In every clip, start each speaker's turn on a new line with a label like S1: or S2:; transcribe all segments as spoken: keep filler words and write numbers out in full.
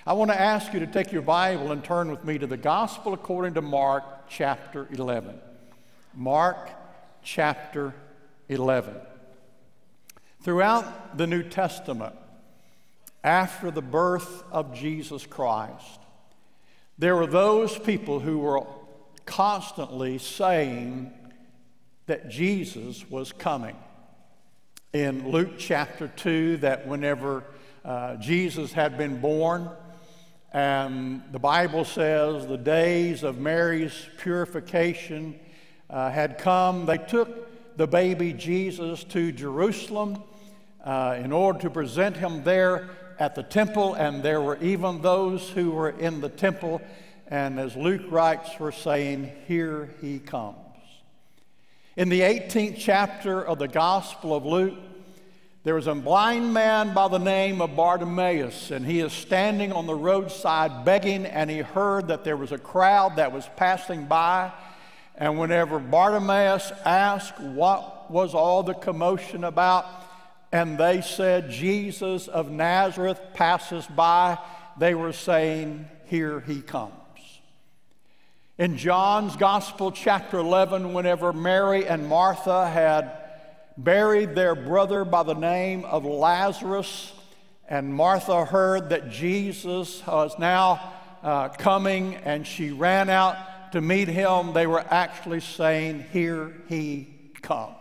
S1: I want to ask you to take your Bible and turn with me to the Gospel according to Mark chapter eleven. Mark chapter eleven. Throughout the New Testament, after the birth of Jesus Christ, there were those people who were constantly saying that Jesus was coming. In Luke chapter two, that whenever uh, Jesus had been born, and the Bible says the days of Mary's purification uh, had come, they took the baby Jesus to Jerusalem uh, in order to present him there at the temple, and there were even those who were in the temple, and as Luke writes, were saying, "Here he comes." In the eighteenth chapter of the Gospel of Luke, there was a blind man by the name of Bartimaeus, and he is standing on the roadside begging, and he heard that there was a crowd that was passing by. And whenever Bartimaeus asked what was all the commotion about, and they said, "Jesus of Nazareth passes by," they were saying, "Here he comes." In John's Gospel, chapter eleven, whenever Mary and Martha had buried their brother by the name of Lazarus, and Martha heard that Jesus was now uh, coming, and she ran out to meet him, they were actually saying, "Here he comes."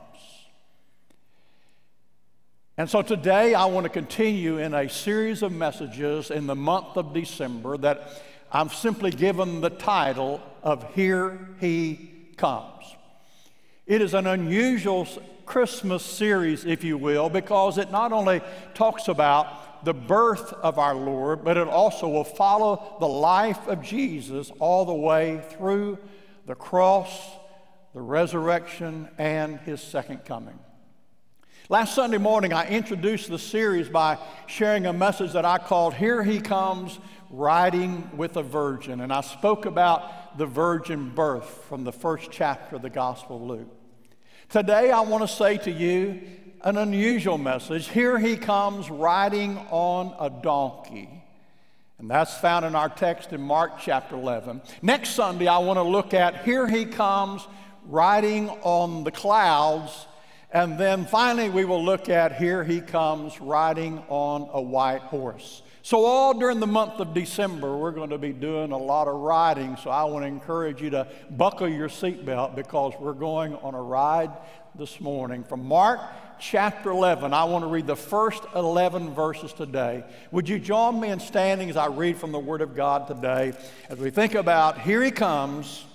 S1: And so today I want to continue in a series of messages in the month of December that I've simply given the title of "Here He Comes." It is an unusual Christmas series, if you will, because it not only talks about the birth of our Lord, but it also will follow the life of Jesus all the way through the cross, the resurrection, and his second coming. Last Sunday morning, I introduced the series by sharing a message that I called "Here He Comes, Riding with a Virgin." And I spoke about the virgin birth from the first chapter of the Gospel of Luke. Today, I want to say to you an unusual message. Here he comes riding on a donkey. And that's found in our text in Mark chapter eleven. Next Sunday, I want to look at here he comes riding on the clouds. And then finally, we will look at here he comes riding on a white horse. So all during the month of December, we're going to be doing a lot of riding. So I want to encourage you to buckle your seatbelt because we're going on a ride this morning. From Mark chapter eleven, I want to read the first eleven verses today. Would you join me in standing as I read from the Word of God today as we think about here he comes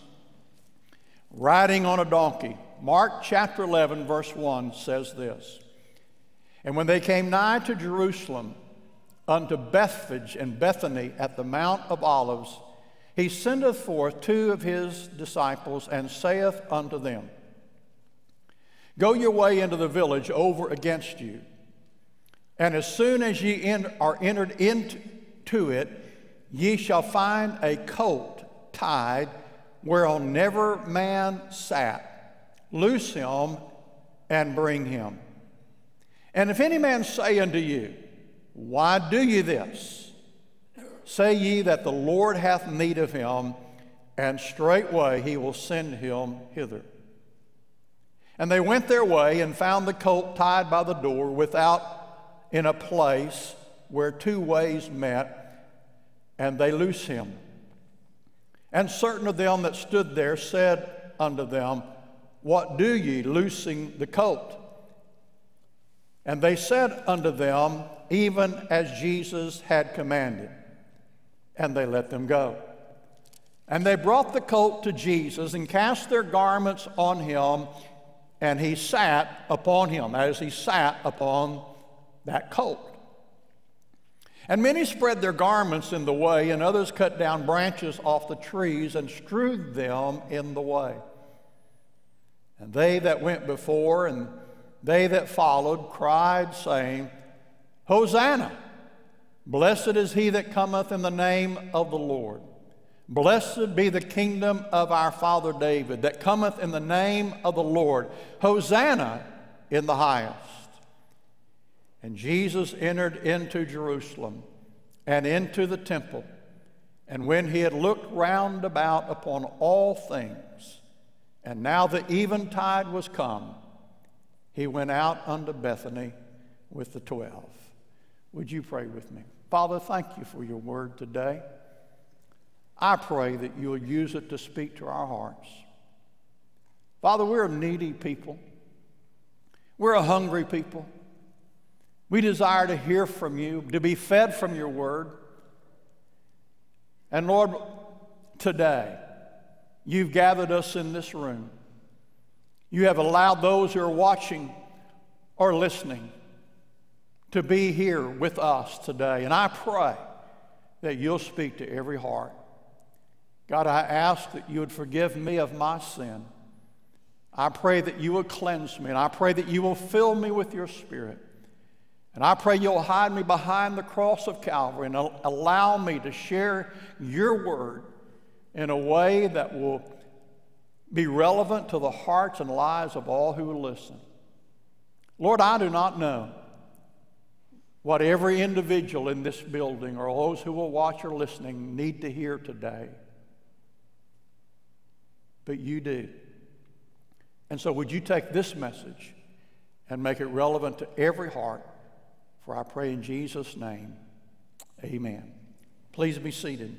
S1: riding on a donkey. Mark chapter eleven, verse one says this: "And when they came nigh to Jerusalem, unto Bethphage and Bethany at the Mount of Olives, he sendeth forth two of his disciples, and saith unto them, Go your way into the village over against you, and as soon as ye en- are entered into it, ye shall find a colt tied, whereon never man sat. Loose him and bring him. And if any man say unto you, Why do ye this? Say ye that the Lord hath need of him, and straightway he will send him hither. And they went their way and found the colt tied by the door without in a place where two ways met, and they loosed him. And certain of them that stood there said unto them, What do ye, loosing the colt? And they said unto them, Even as Jesus had commanded. And they let them go. And they brought the colt to Jesus and cast their garments on him, and he sat upon him, as he sat upon that colt. And many spread their garments in the way, and others cut down branches off the trees and strewed them in the way. And they that went before and they that followed cried, saying, Hosanna! Blessed is he that cometh in the name of the Lord. Blessed be the kingdom of our father David, that cometh in the name of the Lord. Hosanna in the highest. And Jesus entered into Jerusalem and into the temple. And when he had looked round about upon all things, and now the eventide was come, he went out unto Bethany with the twelve. Would you pray with me? Father, thank you for your word today. I pray that you will use it to speak to our hearts. Father, we're a needy people. We're a hungry people. We desire to hear from you, to be fed from your word. And Lord, today, you've gathered us in this room. You have allowed those who are watching or listening to be here with us today. And I pray that you'll speak to every heart. God, I ask that you would forgive me of my sin. I pray that you will cleanse me, and I pray that you will fill me with your Spirit. And I pray you'll hide me behind the cross of Calvary and allow me to share your word in a way that will be relevant to the hearts and lives of all who will listen. Lord, I do not know what every individual in this building or those who will watch or listening need to hear today. But you do. And so would you take this message and make it relevant to every heart? For I pray in Jesus' name, amen. Please be seated.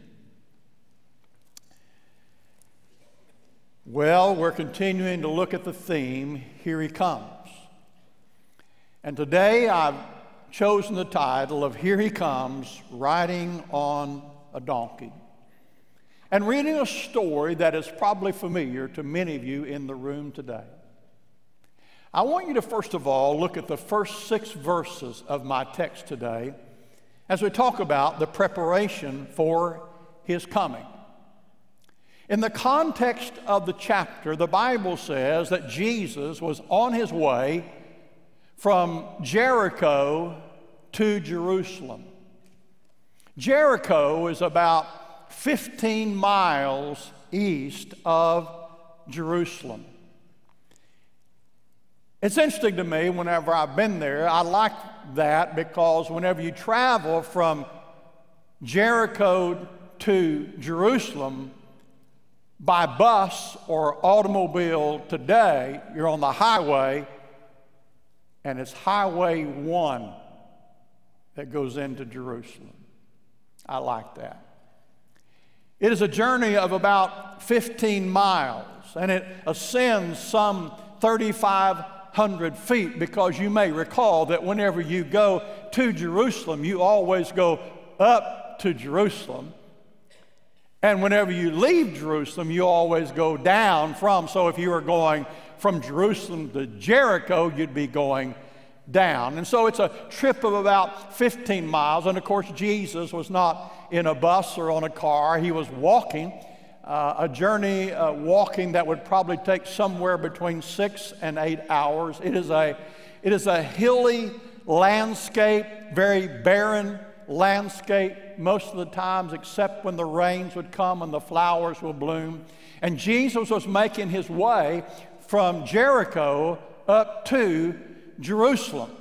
S1: Well, we're continuing to look at the theme, Here He Comes. And today I've chosen the title of Here He Comes, Riding on a Donkey. And reading a story that is probably familiar to many of you in the room today. I want you to first of all look at the first six verses of my text today as we talk about the preparation for his coming. In the context of the chapter, the Bible says that Jesus was on his way from Jericho to Jerusalem. Jericho is about fifteen miles east of Jerusalem. It's interesting to me whenever I've been there. I like that because whenever you travel from Jericho to Jerusalem by bus or automobile today, you're on the highway, and it's Highway one that goes into Jerusalem. I like that. It is a journey of about fifteen miles, and it ascends some thirty-five hundred feet, because you may recall that whenever you go to Jerusalem, you always go up to Jerusalem. And whenever you leave Jerusalem, you always go down from. So if you were going from Jerusalem to Jericho, you'd be going down. And so it's a trip of about fifteen miles. And of course, Jesus was not in a bus or on a car. He was walking. Uh, a journey uh, walking that would probably take somewhere between six and eight hours. It is a, it is a hilly landscape, very barren landscape most of the times, except when the rains would come and the flowers will bloom. And Jesus was making his way from Jericho up to Jerusalem.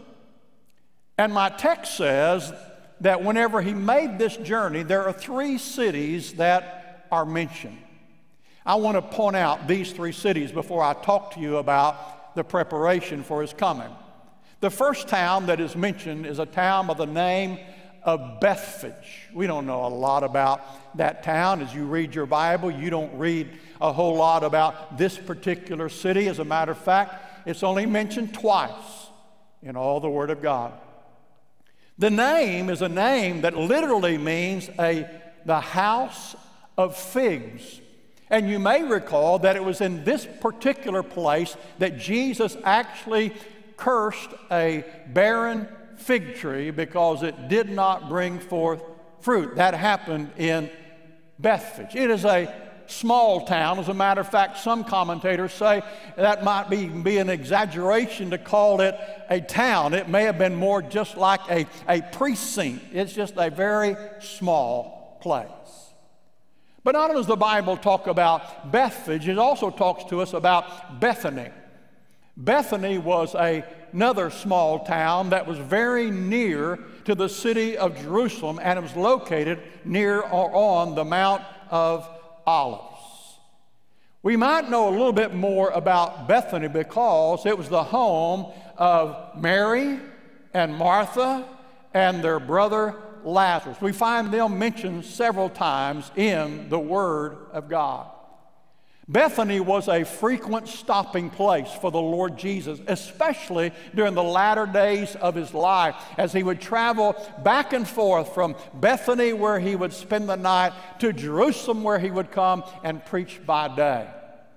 S1: And my text says that whenever he made this journey, there are three cities that are mentioned. I want to point out these three cities before I talk to you about the preparation for his coming. The first town that is mentioned is a town by the name of Bethphage. We don't know a lot about that town. As you read your Bible, you don't read a whole lot about this particular city. As a matter of fact, it's only mentioned twice in all the Word of God. The name is a name that literally means a the house of figs. And you may recall that it was in this particular place that Jesus actually cursed a barren fig tree because it did not bring forth fruit. That happened in Bethphage. It is a small town. As a matter of fact, some commentators say that might be, be an exaggeration to call it a town. It may have been more just like a, a precinct. It's just a very small place. But not only does the Bible talk about Bethphage, it also talks to us about Bethany. Bethany was a another small town that was very near to the city of Jerusalem, and it was located near or on the Mount of Olives. We might know a little bit more about Bethany because it was the home of Mary and Martha and their brother Lazarus. We find them mentioned several times in the Word of God. Bethany was a frequent stopping place for the Lord Jesus, especially during the latter days of his life, as he would travel back and forth from Bethany, where he would spend the night, to Jerusalem, where he would come and preach by day.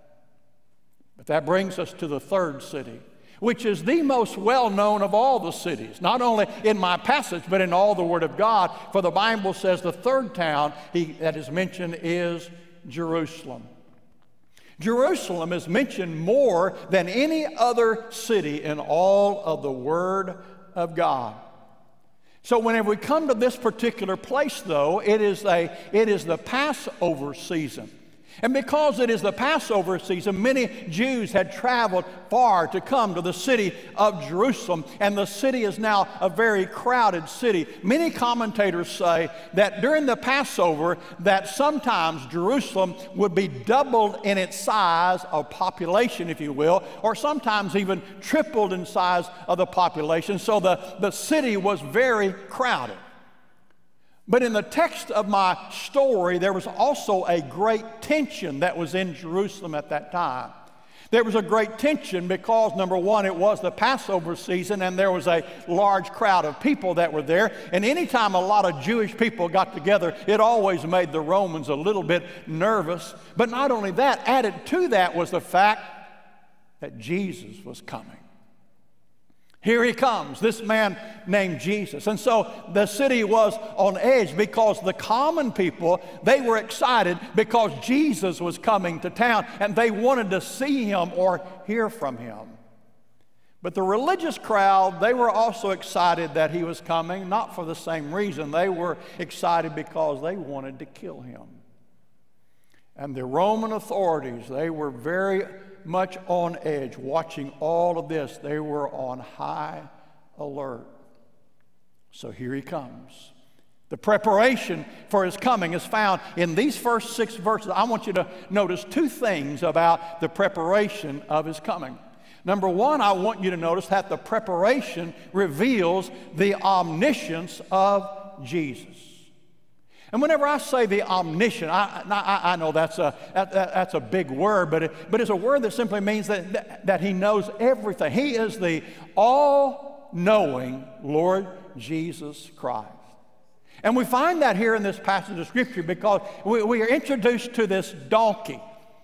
S1: But that brings us to the third city, which is the most well-known of all the cities, not only in my passage, but in all the Word of God. For the Bible says the third town he, that is mentioned is Jerusalem. Jerusalem is mentioned more than any other city in all of the Word of God. So whenever we come to this particular place, though, it is, a, it is the Passover season. And because it is the Passover season, many Jews had traveled far to come to the city of Jerusalem, and the city is now a very crowded city. Many commentators say that during the Passover, that sometimes Jerusalem would be doubled in its size of population, if you will, or sometimes even tripled in size of the population. So the, the city was very crowded. But in the text of my story, there was also a great tension that was in Jerusalem at that time. There was a great tension because, number one, it was the Passover season, and there was a large crowd of people that were there. And anytime a lot of Jewish people got together, it always made the Romans a little bit nervous. But not only that, added to that was the fact that Jesus was coming. Here he comes, this man named Jesus. And so the city was on edge because the common people, they were excited because Jesus was coming to town and they wanted to see him or hear from him. But the religious crowd, they were also excited that he was coming, not for the same reason. They were excited because they wanted to kill him. And the Roman authorities, they were very much on edge, watching all of this. They were on high alert. So here he comes. The preparation for his coming is found in these first six verses. I want you to notice two things about the preparation of his coming. Number one, I want you to notice that the preparation reveals the omniscience of Jesus. And whenever I say the omniscient, I, I, I know that's a, that, that's a big word, but, it, but it's a word that simply means that, that, that he knows everything. He is the all-knowing Lord Jesus Christ. And we find that here in this passage of Scripture because we, we are introduced to this donkey.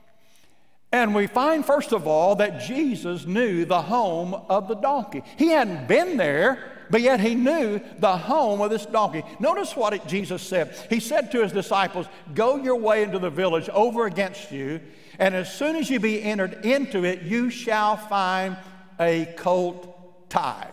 S1: And we find, first of all, that Jesus knew the home of the donkey. He hadn't been there, but yet he knew the home of this donkey. Notice what it, Jesus said. He said to his disciples, "Go your way into the village over against you, and as soon as you be entered into it, you shall find a colt tied."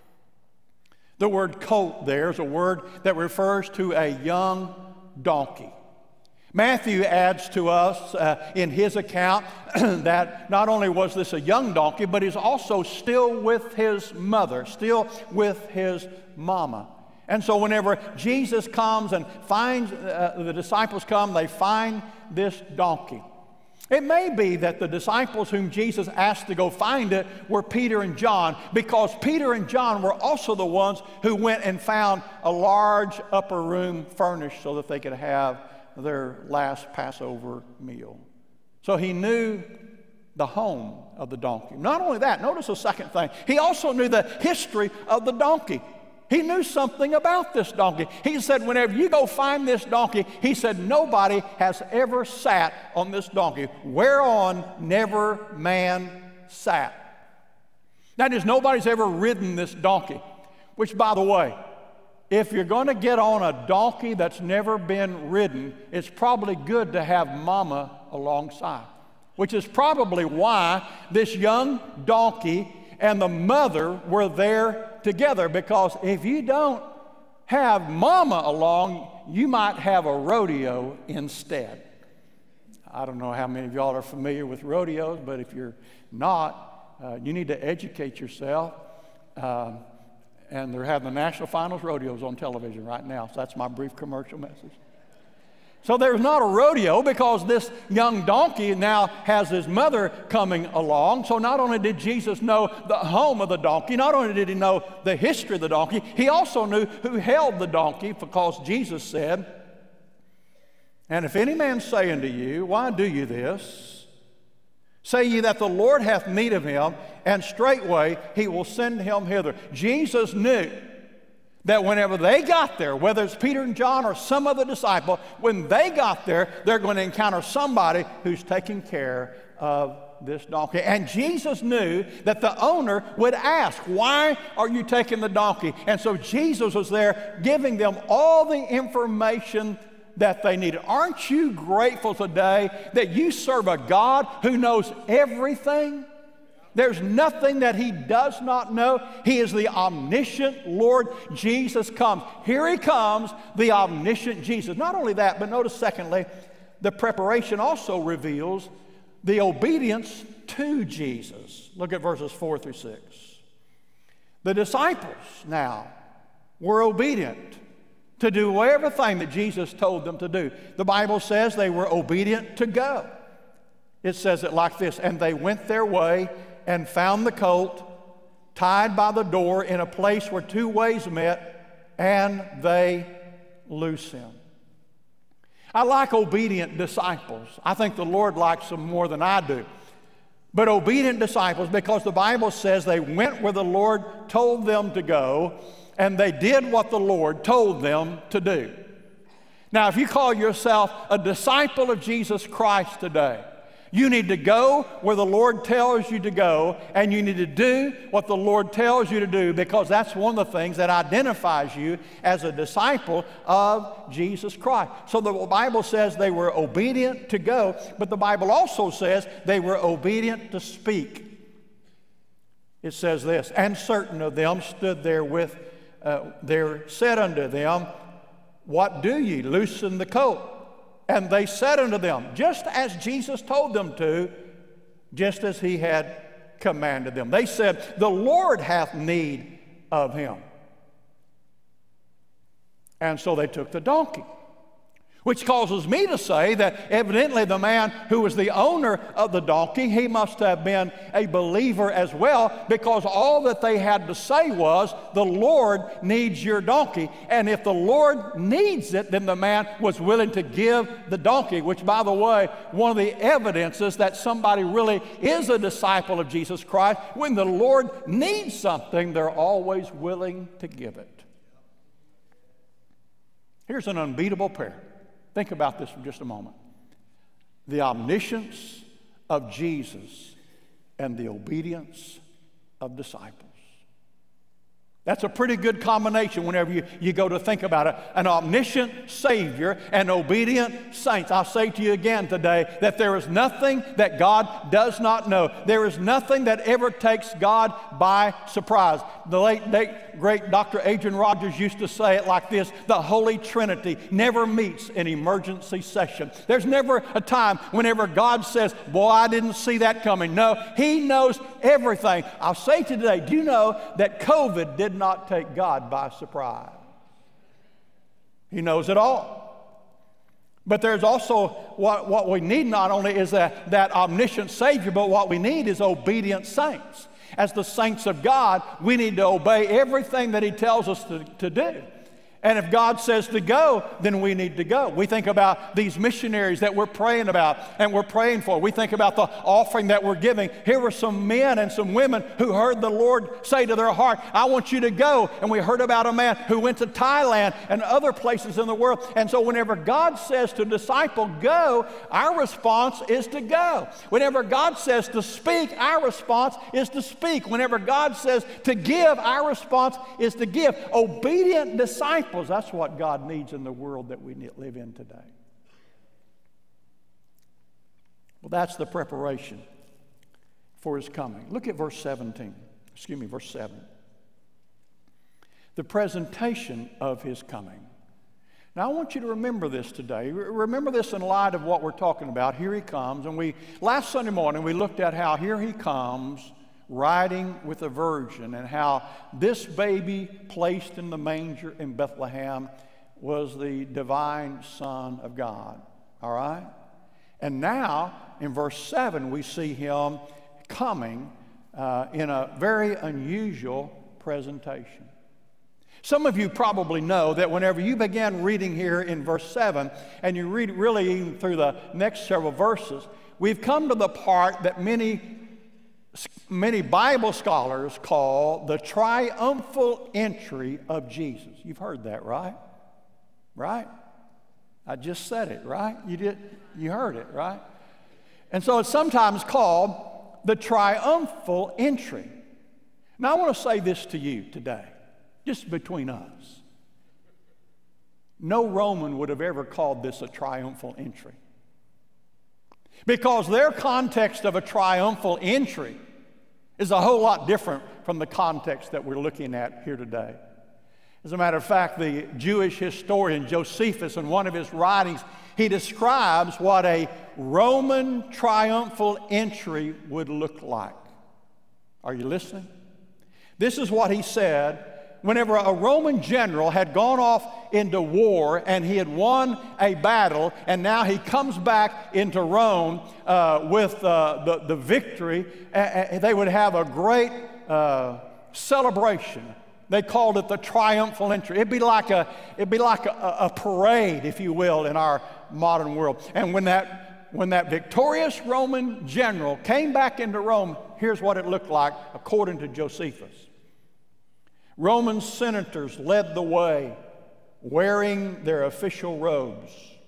S1: The word colt there is a word that refers to a young donkey. Matthew adds to us uh, in his account that not only was this a young donkey, but he's also still with his mother, still with his mama. And so whenever Jesus comes and finds, uh, the disciples come, they find this donkey. It may be that the disciples whom Jesus asked to go find it were Peter and John, because Peter and John were also the ones who went and found a large upper room furnished so that they could have their last Passover meal. So he knew the home of the donkey. Not only that, notice the second thing. He also knew the history of the donkey. He knew something about this donkey. He said, whenever you go find this donkey, he said, nobody has ever sat on this donkey, whereon never man sat. That is, nobody's ever ridden this donkey, which, by the way, if you're going to get on a donkey that's never been ridden, it's probably good to have mama alongside, which is probably why this young donkey and the mother were there together, because if you don't have mama along, you might have a rodeo instead. I don't know how many of y'all are familiar with rodeos, but if you're not, uh, you need to educate yourself. Um, and they're having the National Finals Rodeos on television right now. So that's my brief commercial message. So there's not a rodeo because this young donkey now has his mother coming along. So not only did Jesus know the home of the donkey, not only did he know the history of the donkey, he also knew who held the donkey, because Jesus said, "And if any man say unto you, Why do you this? Say ye that the Lord hath need of him, and straightway he will send him hither." Jesus knew that whenever they got there, whether it's Peter and John or some other disciple, when they got there, they're going to encounter somebody who's taking care of this donkey. And Jesus knew that the owner would ask, "Why are you taking the donkey?" And so Jesus was there giving them all the information that they needed. Aren't you grateful today that you serve a God who knows everything? There's nothing that he does not know. He is the omniscient Lord. Jesus comes. Here he comes, the omniscient Jesus. Not only that, but notice secondly, the preparation also reveals the obedience to Jesus. Look at verses four through six. The disciples now were obedient to do everything that Jesus told them to do. The Bible says they were obedient to go. It says it like this: "And they went their way and found the colt tied by the door in a place where two ways met, and they loosed him." I like obedient disciples. I think the Lord likes them more than I do. But obedient disciples, because the Bible says they went where the Lord told them to go, and they did what the Lord told them to do. Now, if you call yourself a disciple of Jesus Christ today, you need to go where the Lord tells you to go, and you need to do what the Lord tells you to do, because that's one of the things that identifies you as a disciple of Jesus Christ. So the Bible says they were obedient to go, but the Bible also says they were obedient to speak. It says this: "And certain of them stood there with, uh, there said unto them, What do ye? Loosen the colt. And they said unto them," just as Jesus told them to, just as he had commanded them. They said, "The Lord hath need of him." And so they took the donkey, which causes me to say that evidently the man who was the owner of the donkey, he must have been a believer as well, because all that they had to say was, "The Lord needs your donkey." And if the Lord needs it, then the man was willing to give the donkey, which, by the way, one of the evidences that somebody really is a disciple of Jesus Christ, when the Lord needs something, they're always willing to give it. Here's an unbeatable pair. Think about this for just a moment. The omniscience of Jesus and the obedience of disciples. That's a pretty good combination whenever you, you go to think about it. An omniscient Savior and obedient saints. I'll say to you again today that there is nothing that God does not know. There is nothing that ever takes God by surprise. The late, late great Doctor Adrian Rogers used to say it like this: the Holy Trinity never meets in emergency session. There's never a time whenever God says, "Boy, I didn't see that coming." No, He knows everything. I'll say to you today, do you know that COVID did not take God by surprise? He knows it all. But there's also what, what we need not only is that, that omniscient Savior, but what we need is obedient saints. As the saints of God, we need to obey everything that He tells us to, to do. And if God says to go, then we need to go. We think about these missionaries that we're praying about and we're praying for. We think about the offering that we're giving. Here were some men and some women who heard the Lord say to their heart, "I want you to go." And we heard about a man who went to Thailand and other places in the world. And so whenever God says to disciple, "Go," our response is to go. Whenever God says to speak, our response is to speak. Whenever God says to give, our response is to give. Obedient disciples. That's what God needs in the world that we live in today. Well, that's the preparation for His coming. Look at verse seventeen. Excuse me, verse seven. The presentation of His coming. Now, I want you to remember this today. Remember this in light of what we're talking about. Here He comes. And we, last Sunday morning, we looked at how here He comes riding with a virgin, and how this baby placed in the manger in Bethlehem was the divine Son of God. All right? And now, in verse seven, we see him coming uh, in a very unusual presentation. Some of you probably know that whenever you began reading here in verse seven, and you read really even through the next several verses, we've come to the part that many, many Bible scholars call the triumphal entry of Jesus. You've heard that, right? Right? I just said it, right? You did, you heard it, right? And so it's sometimes called the triumphal entry. Now I want to say this to you today, just between us. No Roman would have ever called this a triumphal entry, because their context of a triumphal entry is a whole lot different from the context that we're looking at here today. As a matter of fact, the Jewish historian Josephus, in one of his writings, he describes what a Roman triumphal entry would look like. Are you listening? This is what he said. Whenever a Roman general had gone off into war and he had won a battle, and now he comes back into Rome uh, with uh, the, the victory, uh, they would have a great uh, celebration. They called it the triumphal entry. It'd be like a, it'd be like a, a parade, if you will, in our modern world. And when that, when that victorious Roman general came back into Rome, here's what it looked like according to Josephus. Roman senators led the way, wearing their official robes.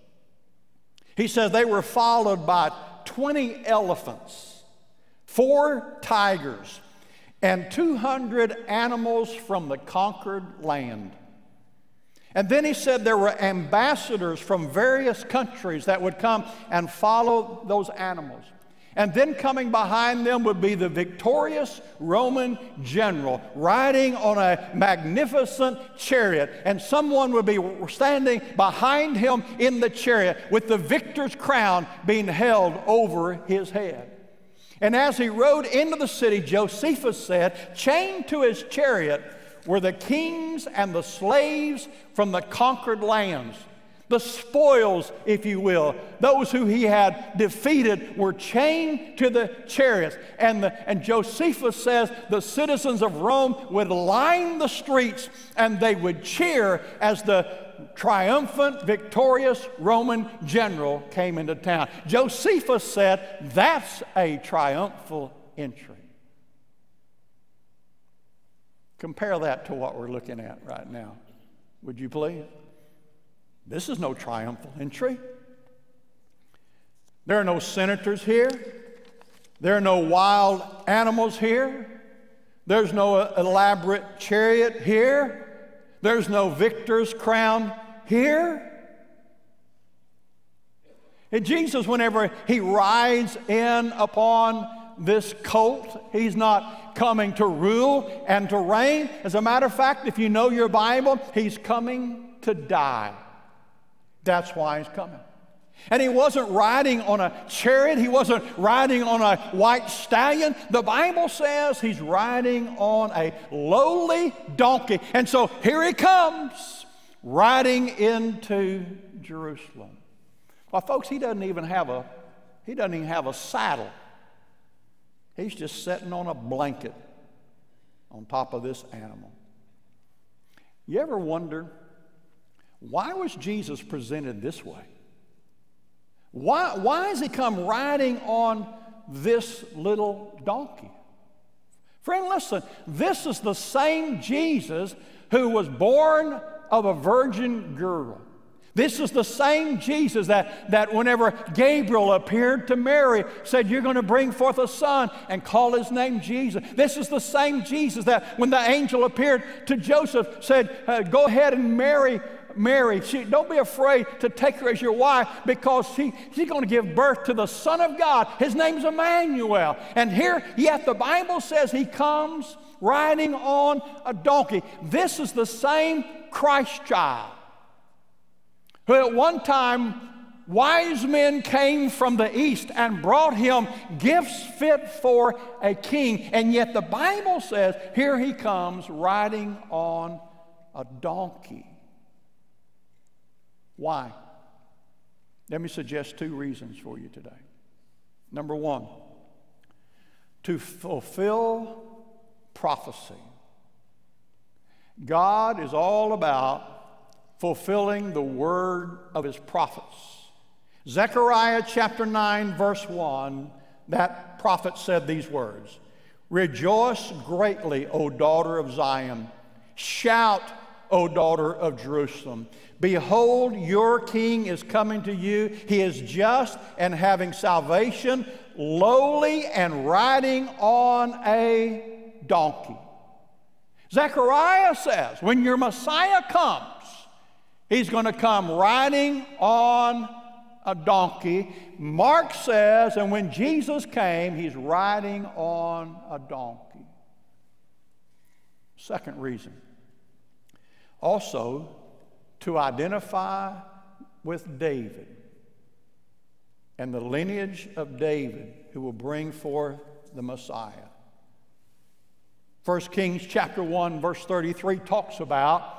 S1: He says they were followed by twenty elephants, four tigers, and two hundred animals from the conquered land. And then he said there were ambassadors from various countries that would come and follow those animals. And then coming behind them would be the victorious Roman general riding on a magnificent chariot. And someone would be standing behind him in the chariot with the victor's crown being held over his head. And as he rode into the city, Josephus said, chained to his chariot were the kings and the slaves from the conquered lands. The spoils, if you will, those who he had defeated were chained to the chariots. And, the, and Josephus says the citizens of Rome would line the streets and they would cheer as the triumphant, victorious Roman general came into town. Josephus said that's a triumphal entry. Compare that to what we're looking at right now, would you please? This is no triumphal entry. There are no senators here. There are no wild animals here. There's no elaborate chariot here. There's no victor's crown here. And Jesus, whenever he rides in upon this colt, he's not coming to rule and to reign. As a matter of fact, if you know your Bible, he's coming to die. That's why he's coming. And he wasn't riding on a chariot. He wasn't riding on a white stallion. The Bible says he's riding on a lowly donkey. And so here he comes, riding into Jerusalem. Well, folks, he doesn't even have a, he doesn't even have a saddle. He's just sitting on a blanket on top of this animal. You ever wonder, why was Jesus presented this way? Why, why has he come riding on this little donkey? Friend, listen, this is the same Jesus who was born of a virgin girl. This is the same Jesus that, that whenever Gabriel appeared to Mary, said, you're going to bring forth a son and call his name Jesus. This is the same Jesus that when the angel appeared to Joseph, said, uh, go ahead and marry Mary. She, don't be afraid to take her as your wife, because she, she's going to give birth to the Son of God. His name's Emmanuel. And here, yet the Bible says he comes riding on a donkey. This is the same Christ child who at one time wise men came from the east and brought him gifts fit for a king. And yet the Bible says, here he comes riding on a donkey. Why? Let me suggest two reasons for you today. Number one, to fulfill prophecy. God is all about fulfilling the word of his prophets. Zechariah chapter nine, verse one, that prophet said these words, "Rejoice greatly, O daughter of Zion. Shout, O daughter of Jerusalem. Behold, your king is coming to you. He is just and having salvation, lowly and riding on a donkey." Zechariah says, when your Messiah comes, he's going to come riding on a donkey. Mark says, and when Jesus came, he's riding on a donkey. Second reason, also to identify with David and the lineage of David who will bring forth the Messiah. First Kings chapter one, verse thirty-three talks about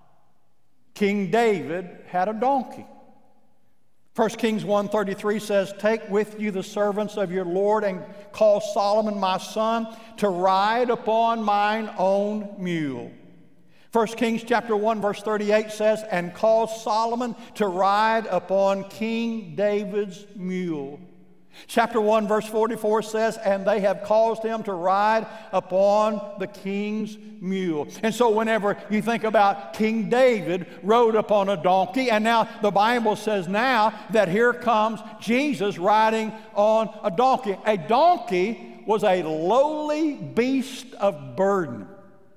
S1: King David had a donkey. First Kings one thirty-three says, "Take with you the servants of your Lord and call Solomon my son to ride upon mine own mule." First Kings chapter one verse thirty-eight says, "And call Solomon to ride upon King David's mule." Chapter one verse forty-four says, "And they have caused him to ride upon the king's mule." And so whenever you think about King David rode upon a donkey, and now the Bible says now that here comes Jesus riding on a donkey. A donkey was a lowly beast of burden.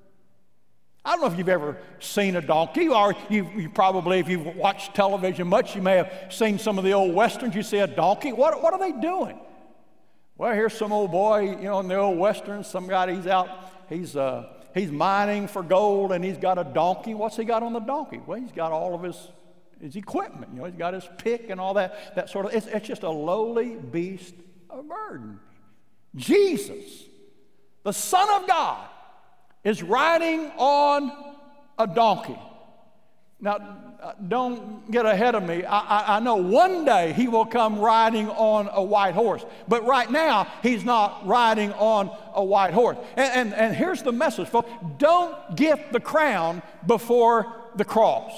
S1: I don't know if you've ever seen a donkey, or you, you probably, if you've watched television much, you may have seen some of the old westerns. You see a donkey. What, what are they doing? Well, here's some old boy, you know, in the old westerns. Some guy, he's out, he's uh, he's mining for gold, and he's got a donkey. What's he got on the donkey? Well, he's got all of his his equipment. You know, he's got his pick and all that that sort of. It's, it's just a lowly beast of burden. Jesus, the Son of God, is riding on a donkey. Now, don't get ahead of me. I, I, I know one day he will come riding on a white horse, but right now he's not riding on a white horse. And, and, and here's the message, folks. Don't get the crown before the cross.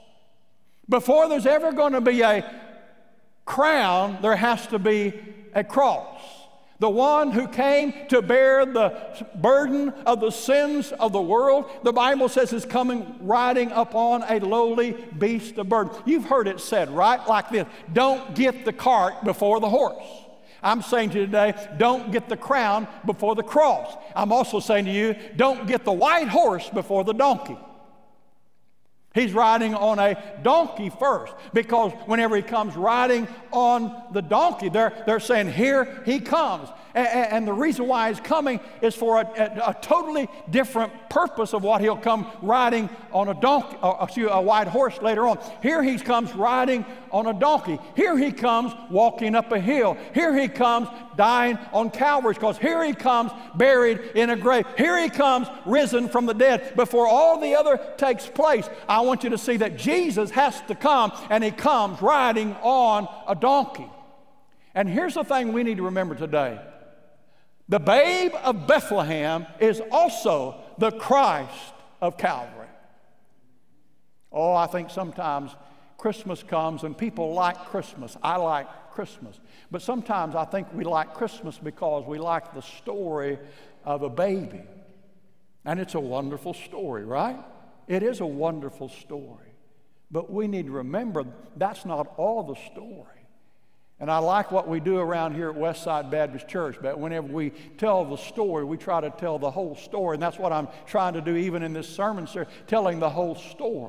S1: Before there's ever going to be a crown, there has to be a cross. The one who came to bear the burden of the sins of the world, the Bible says, is coming riding upon a lowly beast of burden. You've heard it said, right? Like this: don't get the cart before the horse. I'm saying to you today, don't get the crown before the cross. I'm also saying to you, don't get the white horse before the donkey. He's riding on a donkey first, because whenever he comes riding on the donkey, they're, they're saying, here he comes. And, and the reason why he's coming is for a, a, a totally different purpose of what he'll come riding on a donkey, or, excuse, a white horse later on. Here he comes riding on a donkey. Here he comes walking up a hill. Here he comes dying on Calvary's cross. Here he comes buried in a grave. Here he comes risen from the dead. Before all the other takes place, I want you to see that Jesus has to come, and he comes riding on a donkey. And here's the thing we need to remember today. The babe of Bethlehem is also the Christ of Calvary. Oh, I think sometimes Christmas comes and people like Christmas. I like Christmas. But sometimes I think we like Christmas because we like the story of a baby. And it's a wonderful story, right? It is a wonderful story. But we need to remember that's not all the story. And I like what we do around here at Westside Baptist Church, but whenever we tell the story, we try to tell the whole story. And that's what I'm trying to do even in this sermon series, telling the whole story.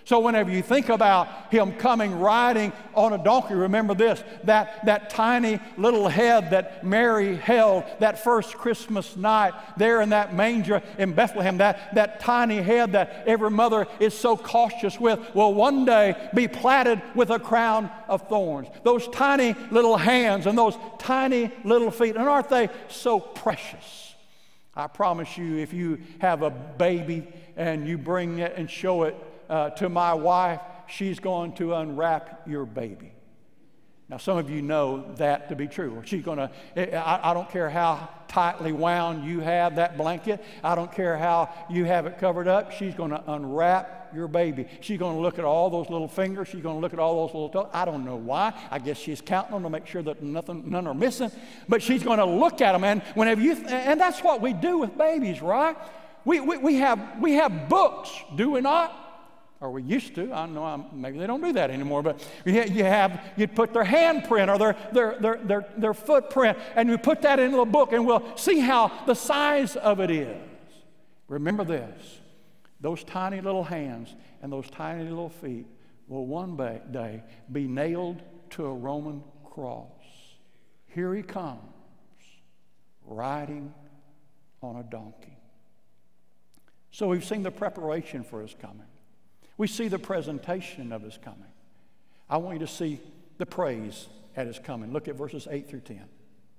S1: So whenever you think about him coming riding on a donkey, remember this, that, that tiny little head that Mary held that first Christmas night there in that manger in Bethlehem, that, that tiny head that every mother is so cautious with, will one day be platted with a crown of thorns. Those tiny little hands and those tiny little feet, and aren't they so precious? I promise you, if you have a baby and you bring it and show it Uh, to my wife, she's going to unwrap your baby. Now, some of you know that to be true. She's going to, I, I don't care how tightly wound you have that blanket. I don't care how you have it covered up. She's going to unwrap your baby. She's going to look at all those little fingers. She's going to look at all those little toes. I don't know why. I guess she's counting them to make sure that nothing, none are missing. But she's going to look at them. And whenever you, and that's what we do with babies, right? We, we, we have, we have books, do we not? Or we used to. I don't know, I'm, maybe they don't do that anymore. But you have, you'd put their handprint or their, their, their, their, their footprint, and you put that into a book, and we'll see how the size of it is. Remember this, those tiny little hands and those tiny little feet will one day be nailed to a Roman cross. Here he comes, riding on a donkey. So we've seen the preparation for his coming. We see the presentation of his coming. I want you to see the praise at his coming. Look at verses eight through ten.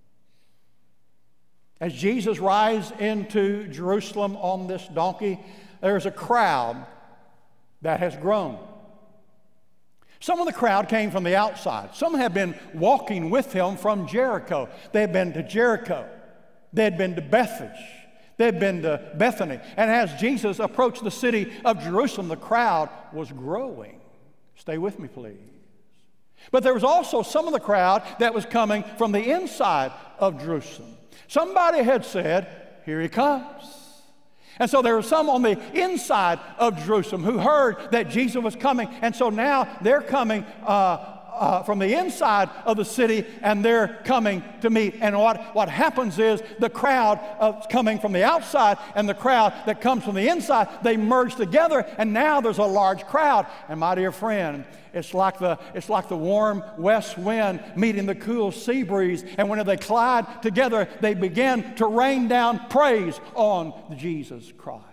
S1: As Jesus rides into Jerusalem on this donkey, there's a crowd that has grown. Some of the crowd came from the outside. Some had been walking with him from Jericho. They had been to Jericho. They had been to Bethphage. They'd been to Bethany. And as Jesus approached the city of Jerusalem, the crowd was growing. Stay with me, please. But there was also some of the crowd that was coming from the inside of Jerusalem. Somebody had said, here he comes. And so there were some on the inside of Jerusalem who heard that Jesus was coming. And so now they're coming uh, Uh, from the inside of the city, and they're coming to meet. And what, what happens is the crowd uh, coming from the outside and the crowd that comes from the inside, they merge together, and now there's a large crowd. And my dear friend, it's like the, it's like the warm west wind meeting the cool sea breeze. And when they collide together, they begin to rain down praise on Jesus Christ.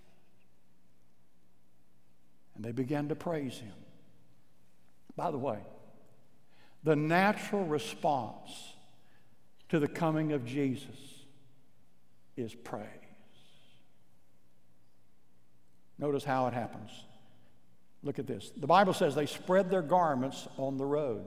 S1: And they began to praise him. By the way, the natural response to the coming of Jesus is praise. Notice how it happens. Look at this. The Bible says they spread their garments on the road.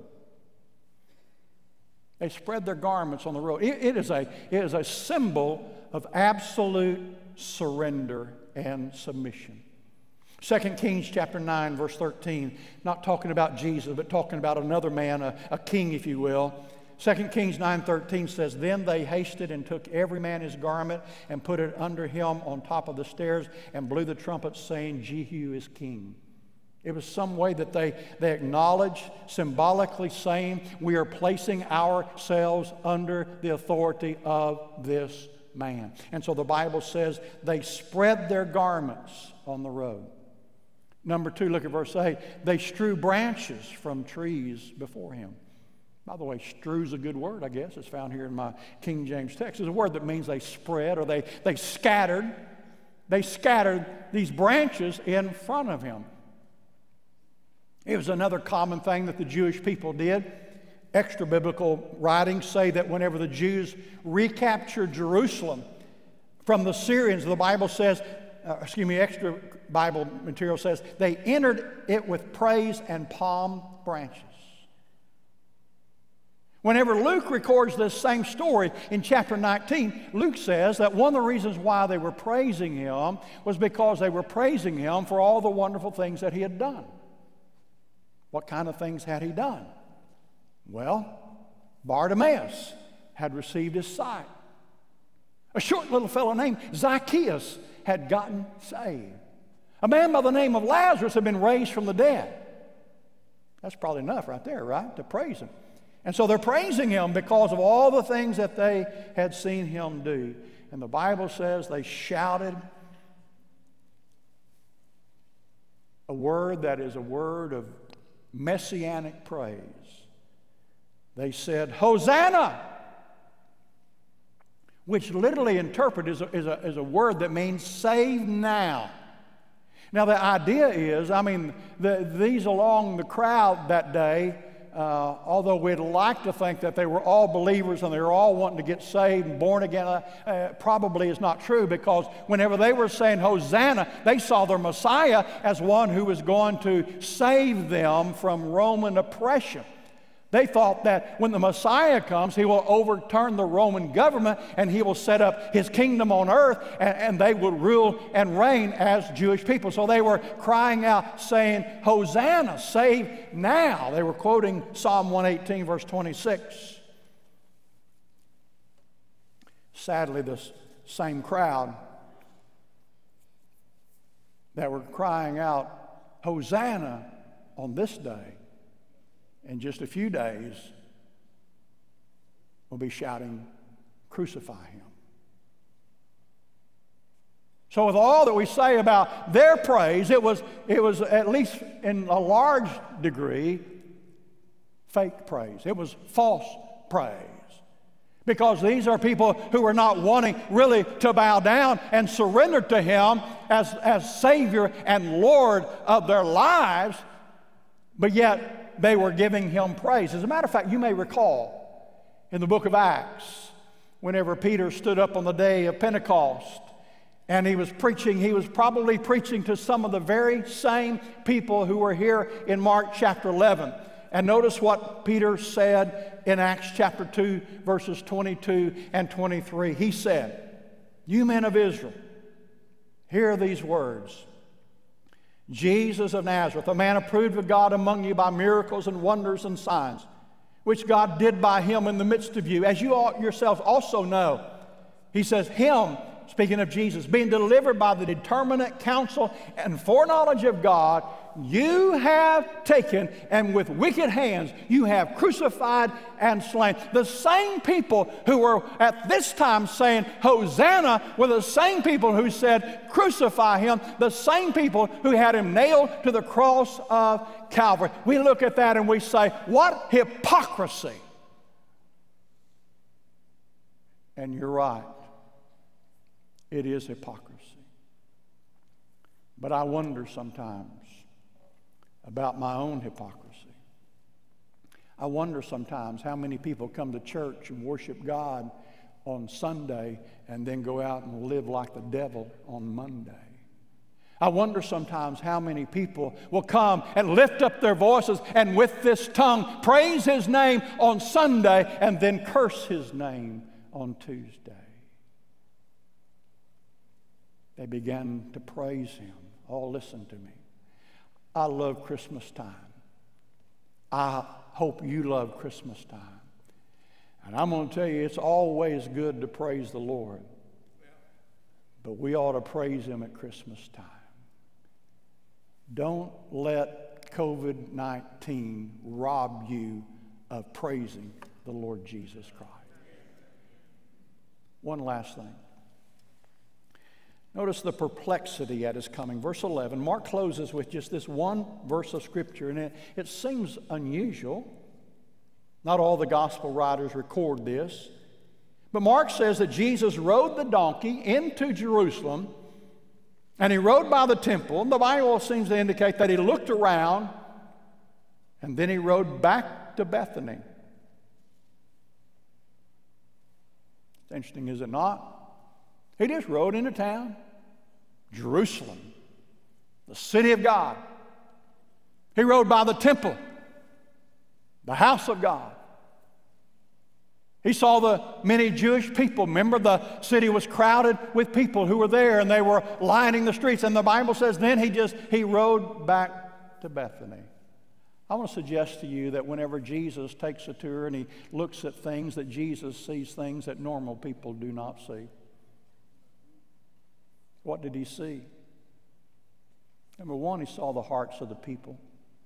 S1: They spread their garments on the road. It, it, is a, it is a symbol of absolute surrender and submission. Second Kings chapter nine, verse thirteen, not talking about Jesus, but talking about another man, a, a king, if you will. Second Kings nine thirteen says, then they hasted and took every man his garment and put it under him on top of the stairs and blew the trumpets, saying, Jehu is king. It was some way that they, they acknowledged, symbolically saying, we are placing ourselves under the authority of this man. And so the Bible says they spread their garments on the road. Number two, look at verse eight. They strew branches from trees before him. By the way, strew is a good word, I guess. It's found here in my King James text. It's a word that means they spread or they, they scattered. They scattered these branches in front of him. It was another common thing that the Jewish people did. Extra biblical writings say that whenever the Jews recaptured Jerusalem from the Syrians, the Bible says, uh, excuse me, extra Bible material says, they entered it with praise and palm branches. Whenever Luke records this same story in chapter nineteen, Luke says that one of the reasons why they were praising him was because they were praising him for all the wonderful things that he had done. What kind of things had he done? Well, Bartimaeus had received his sight. A short little fellow named Zacchaeus had gotten saved. A man by the name of Lazarus had been raised from the dead. That's probably enough right there, right? To praise him. And so they're praising him because of all the things that they had seen him do. And the Bible says they shouted a word that is a word of messianic praise. They said, Hosanna, which literally interpreted is a, is, a, is a word that means save now. Now the idea is, I mean, the, these along the crowd that day, uh, although we'd like to think that they were all believers and they were all wanting to get saved and born again, uh, uh, probably is not true, because whenever they were saying Hosanna, they saw their Messiah as one who was going to save them from Roman oppression. They thought that when the Messiah comes, he will overturn the Roman government and he will set up his kingdom on earth, and, and they will rule and reign as Jewish people. So they were crying out saying, Hosanna, save now. They were quoting Psalm one eighteen, verse twenty-six. Sadly, this same crowd that were crying out, Hosanna, on this day, in just a few days, will be shouting, crucify him. So with all that we say about their praise, it was, it was at least in a large degree fake praise. It was false praise. Because these are people who are not wanting really to bow down and surrender to him as, as Savior and Lord of their lives, but yet they were giving him praise. As a matter of fact, you may recall in the book of Acts, whenever Peter stood up on the day of Pentecost and he was preaching, he was probably preaching to some of the very same people who were here in Mark chapter eleven. And notice what Peter said in Acts chapter two, verses twenty-two and twenty-three. He said, you men of Israel, hear these words. Jesus of Nazareth, a man approved of God among you by miracles and wonders and signs, which God did by him in the midst of you, as you all yourselves also know. He says, him, speaking of Jesus, being delivered by the determinate counsel and foreknowledge of God, you have taken, and with wicked hands you have crucified and slain. The same people who were at this time saying Hosanna were the same people who said crucify him, the same people who had him nailed to the cross of Calvary. We look at that and we say, what hypocrisy. And you're right. It is hypocrisy. But I wonder sometimes about my own hypocrisy. I wonder sometimes how many people come to church and worship God on Sunday and then go out and live like the devil on Monday. I wonder sometimes how many people will come and lift up their voices and with this tongue praise his name on Sunday and then curse his name on Tuesday. They began to praise him. Oh, listen to me. I love Christmas time. I hope you love Christmas time. And I'm going to tell you, it's always good to praise the Lord. But we ought to praise him at Christmas time. Don't let covid nineteen rob you of praising the Lord Jesus Christ. One last thing. Notice the perplexity at his coming. Verse eleven, Mark closes with just this one verse of Scripture, and it, it seems unusual. Not all the gospel writers record this. But Mark says that Jesus rode the donkey into Jerusalem, and he rode by the temple. And the Bible seems to indicate that he looked around, and then he rode back to Bethany. It's interesting, is it not? He just rode into town, Jerusalem, the city of God. He rode by the temple, the house of God. He saw the many Jewish people. Remember, the city was crowded with people who were there, and they were lining the streets. And the Bible says then he just, he rode back to Bethany. I want to suggest to you that whenever Jesus takes a tour and he looks at things, that Jesus sees things that normal people do not see. What did he see? Number one, he saw the hearts of the people.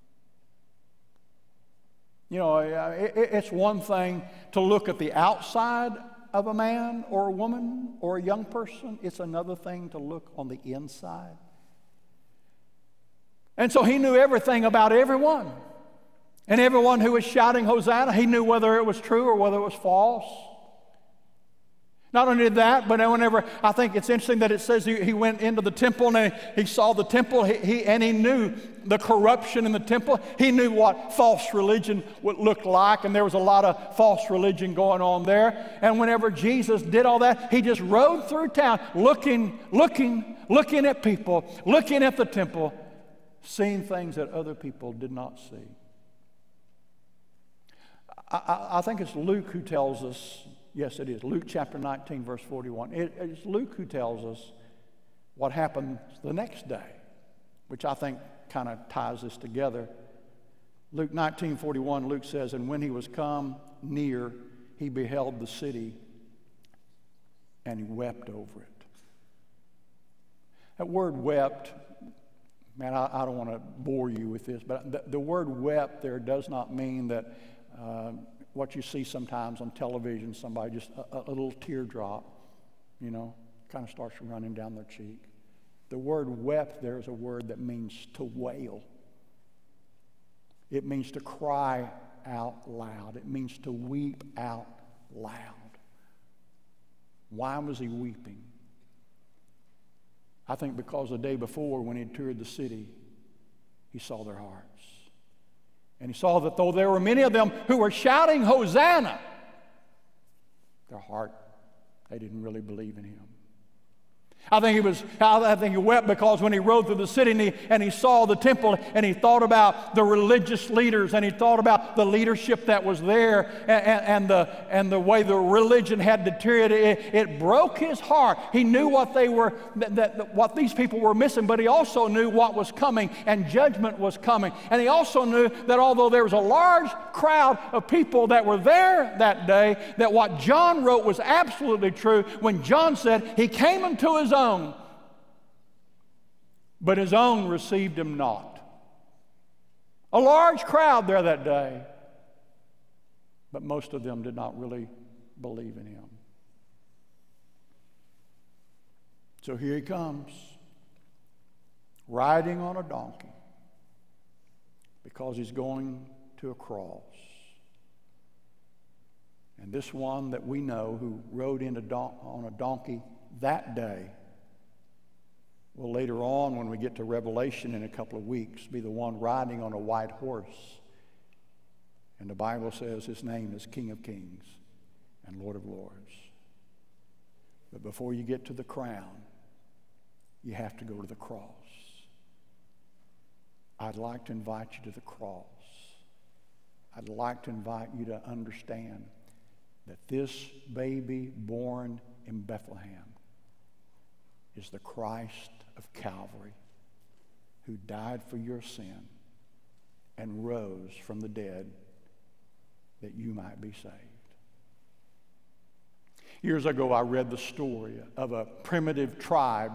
S1: You know, it's one thing to look at the outside of a man or a woman or a young person. It's another thing to look on the inside. And so he knew everything about everyone. And everyone who was shouting Hosanna, he knew whether it was true or whether it was false. Not only did that, but whenever, I think it's interesting that it says he, he went into the temple and he, he saw the temple he, he, and he knew the corruption in the temple. He knew what false religion would look like, and there was a lot of false religion going on there. And whenever Jesus did all that, he just rode through town looking, looking, looking at people, looking at the temple, seeing things that other people did not see. I, I, I think it's Luke who tells us, yes, it is. Luke chapter nineteen, verse forty-one. It, it's Luke who tells us what happened the next day, which I think kind of ties this together. Luke nineteen, forty-one, Luke says, and when he was come near, he beheld the city, and he wept over it. That word wept, man, I, I don't want to bore you with this, but the, the word wept there does not mean that uh, what you see sometimes on television, somebody just a, a little teardrop, you know, kind of starts running down their cheek. The word wept there is a word that means to wail. It means to cry out loud. It means to weep out loud. Why was he weeping? I think because the day before when he toured the city, he saw their hearts. And he saw that though there were many of them who were shouting Hosanna, their heart, they didn't really believe in him. I think he was. I think he wept because when he rode through the city and he, and he saw the temple and he thought about the religious leaders and he thought about the leadership that was there and, and, and the and the way the religion had deteriorated. It, it broke his heart. He knew what they were, that, that what these people were missing, but he also knew what was coming and judgment was coming. And he also knew that although there was a large crowd of people that were there that day, that what John wrote was absolutely true when John said he came unto his own, but his own received him not. A large crowd there that day, but most of them did not really believe in him. So here he comes, riding on a donkey, because he's going to a cross. And this one that we know who rode into don- on a donkey that day will later on, when we get to Revelation in a couple of weeks, be the one riding on a white horse. And the Bible says his name is King of Kings and Lord of Lords. But before you get to the crown, you have to go to the cross. I'd like to invite you to the cross. I'd like to invite you to understand that this baby born in Bethlehem is the Christ of Calvary, who died for your sin and rose from the dead that you might be saved. Years ago, I read the story of a primitive tribe,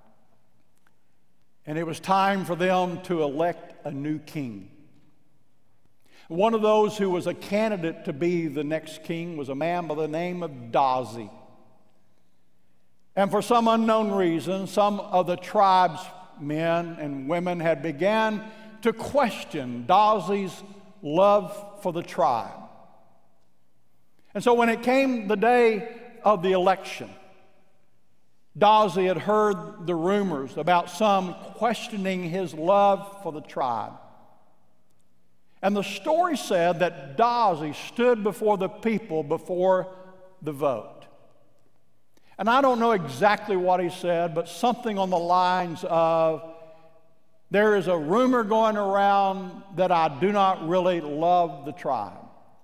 S1: and it was time for them to elect a new king. One of those who was a candidate to be the next king was a man by the name of Dazi. And for some unknown reason, some of the tribe's men and women had began to question Dazi's love for the tribe. And so when it came the day of the election, Dazi had heard the rumors about some questioning his love for the tribe. And the story said that Dazi stood before the people before the vote. And I don't know exactly what he said, but something on the lines of, there is a rumor going around that I do not really love the tribe.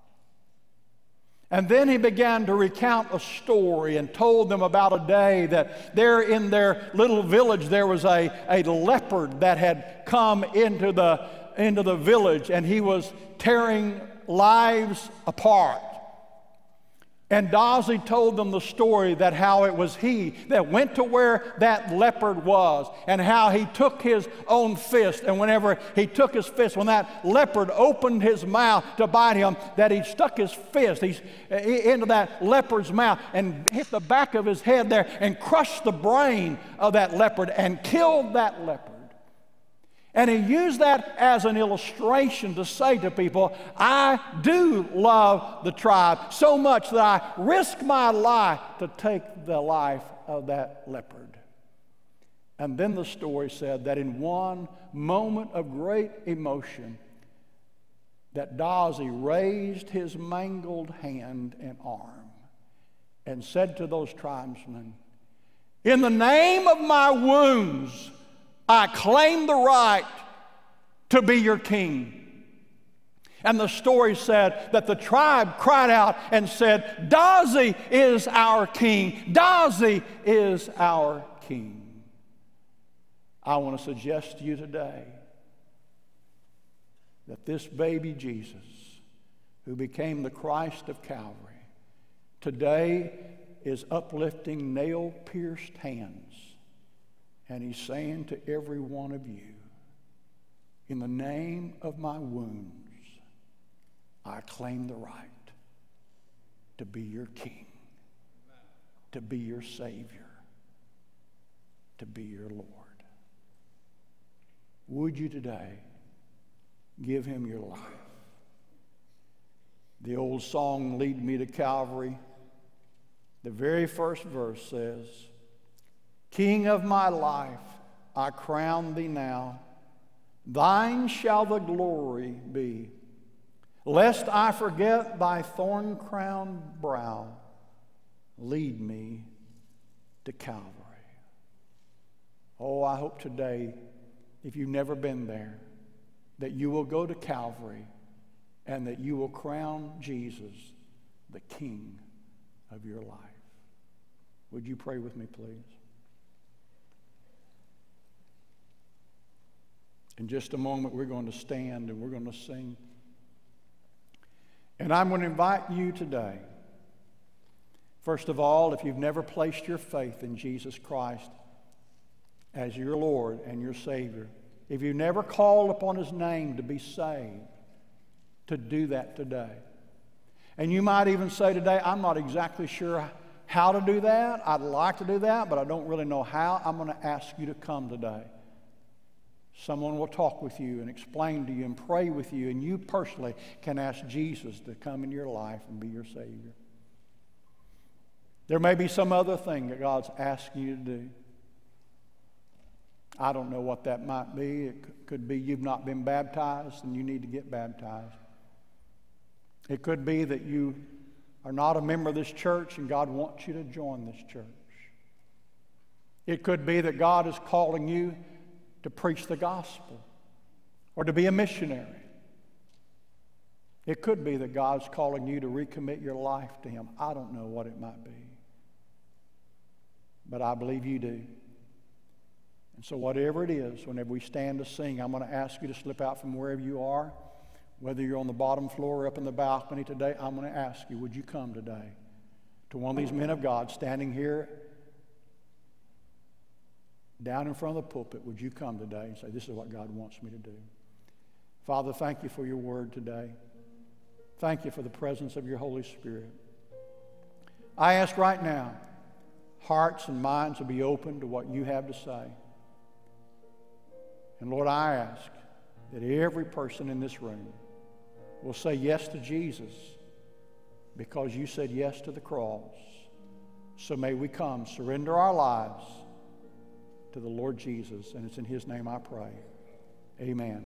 S1: And then he began to recount a story and told them about a day that there in their little village there was a, a leopard that had come into the, into the village, and he was tearing lives apart. And Dazi told them the story that how it was he that went to where that leopard was, and how he took his own fist, and whenever he took his fist, when that leopard opened his mouth to bite him, that he stuck his fist he's, into that leopard's mouth and hit the back of his head there and crushed the brain of that leopard and killed that leopard. And he used that as an illustration to say to people, I do love the tribe so much that I risk my life to take the life of that leopard. And then the story said that in one moment of great emotion, that Dazi raised his mangled hand and arm and said to those tribesmen, in the name of my wounds, I claim the right to be your king. And the story said that the tribe cried out and said, Dazi is our king. Dazi is our king. I want to suggest to you today that this baby Jesus, who became the Christ of Calvary, today is uplifting nail-pierced hands, and he's saying to every one of you, in the name of my wounds, I claim the right to be your king, to be your Savior, to be your Lord. Would you today give him your life? The old song, Lead Me to Calvary, the very first verse says, King of my life, I crown thee now. Thine shall the glory be. Lest I forget thy thorn-crowned brow, lead me to Calvary. Oh, I hope today, if you've never been there, that you will go to Calvary and that you will crown Jesus the King of your life. Would you pray with me, please? In just a moment, we're going to stand and we're going to sing. And I'm going to invite you today, first of all, if you've never placed your faith in Jesus Christ as your Lord and your Savior, if you've never called upon his name to be saved, to do that today. And you might even say today, I'm not exactly sure how to do that. I'd like to do that, but I don't really know how. I'm going to ask you to come today. Someone will talk with you and explain to you and pray with you, and you personally can ask Jesus to come in your life and be your Savior. There may be some other thing that God's asking you to do. I don't know what that might be. It could be you've not been baptized and you need to get baptized. It could be that you are not a member of this church and God wants you to join this church. It could be that God is calling you to preach the gospel or to be a missionary. It could be that God's calling you to recommit your life to him. I don't know what it might be, but I believe you do. And so whatever it is, whenever we stand to sing, I'm going to ask you to slip out from wherever you are. Whether you're on the bottom floor or up in the balcony today, I'm going to ask you, would you come today to one of these men of God standing here down in front of the pulpit? Would you come today and say, this is what God wants me to do? Father, thank you for your word today. Thank you for the presence of your Holy Spirit. I ask right now, hearts and minds will be open to what you have to say. And Lord, I ask that every person in this room will say yes to Jesus because you said yes to the cross. So may we come, surrender our lives to the Lord Jesus, and it's in his name I pray. Amen.